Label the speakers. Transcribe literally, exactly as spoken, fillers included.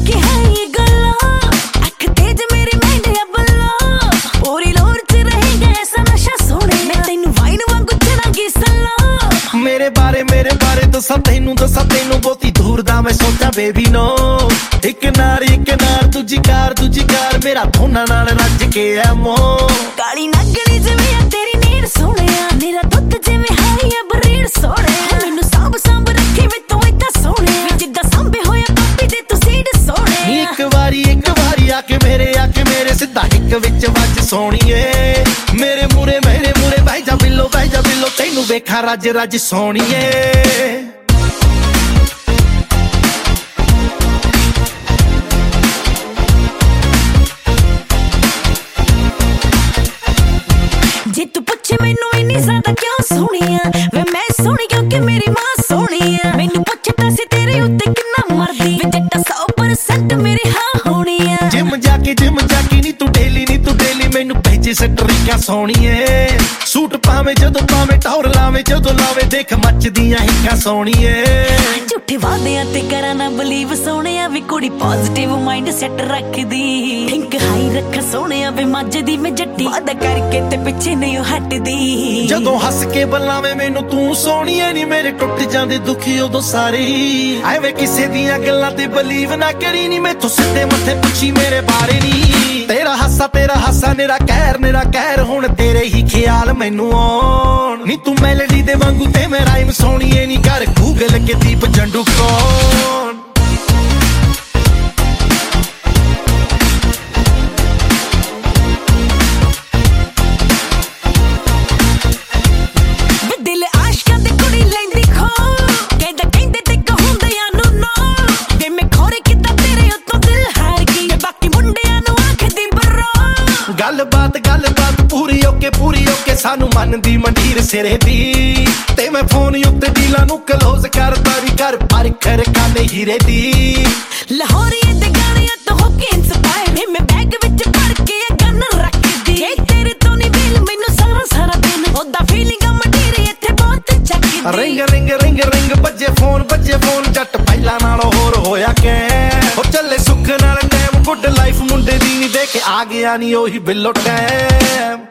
Speaker 1: की है ये गल्ला, अख तेज मेरी मैंने अबला, पूरी लोर च रहेगा ऐसा नशा सोने, मैं तेनू वाइन वांगू चढ़ांगी सल्ला।
Speaker 2: मेरे बारे मेरे बारे दसा तेनू दसा तेनू बहुती दूर दा मैं सोचा बेबी नो, एक नार एक नार दूजी कार दूजी कार मेरा दोना नाल रज के है मोह।
Speaker 1: काली नगनी जिवें आ तेरी नीर सोहणिया, मेरा दुੱਧ जिवें हाई आ बरीड़ सोहणिया, मैनू सांभ सांभ रखी वे तू इदां सोहणिया, जिद्दां सांभे होया कापी दे तू सीड सोहणिया।
Speaker 2: एक वारी एक वारी आके मेरे आके मेरे सिद्धा हिक विच वज सोहणीए, मेरे मूरे मेरे मूरे बह जा बिल्लो बह जा बिल्लो तैनू वेखा रज रज सोहणीए।
Speaker 1: जे तू पूछे मैनू इन्नी ज्यादा क्यों सोहणिया, वे मैं सोहणी क्योंकि मेरी मां सोहणिया, मैनू पुछदा सी तेरे उत्ते किन्ना मरदी, वे जट्टा सौ परसेंट मेरी हां होणिया।
Speaker 2: जिम जाके जिम जाके नी तू डेली नी तू डेली मैनू भेजे सटरीका सोहणीए, सूट पावे जदों पावे टौर लावे जदों लावे देख मचदियां हिक्कां सोहणीए।
Speaker 1: झूठे वादियां ते करा ना बलीव सोहणिया, वी कुड़ी पॉजिटिव माइंड सेट रखदी, थिंक हाई रख सोहणिया वे मजदी मैं जट्टी, वादा करके ते पिछे नहीं हटदी।
Speaker 2: जदों हस के बलावे मैनू तू सोहणीए नी मेरे टुट जांदे दुखी उदों सारे, ऐवें किसे दियां गल्लां ते बलीव ना करी नी, मैथों सिद्धे मत्थे पुछी मेरे बारे नी। तेरा हासा तेरा हासा मेरा कहर मेरा कहर हुण तेरे ही ख्याल मैनू आउण नी, तू मेलोडी दे वांगू ते मैं राइम सोहणीए नी कर गूगल के दीप जंडू कौन।
Speaker 1: दिल आशकां ते कुड़ी लैंदी खो, कहदा कहंदे ते कहूंदियां नू नो, ते मैं खोरे किद्दां तेरे उत्तों दिल हार गई, बाकी मुंडियां नू आखदी बरो।
Speaker 2: गल बात गल बात पूरी ओके पूरी ओके सानू मन दी मंडीर सिरे दी, ते मैं फोन उत्ते डीलां नू क्लोज करदा वी कर पर कर काले हीरे दी।
Speaker 1: लाहौरिये दे गाणियां तो होके इंस्पायर, वे मैं बैग विच भर के गन रखदी, ए तेरे तो नी दिल मैनू सारा सारा दिन ओदा फीलिंग मंडीर इत्थे बहुत चकदी।
Speaker 2: रिंग रिंग रिंग रिंग बजे फोन बजे फोन जट पहिला नालों होर होया कै, ओ चले सुख नाल टाइम गुड लाइफ मुंडे दी नी देख आ गया नी ओही बिल्लो टैम।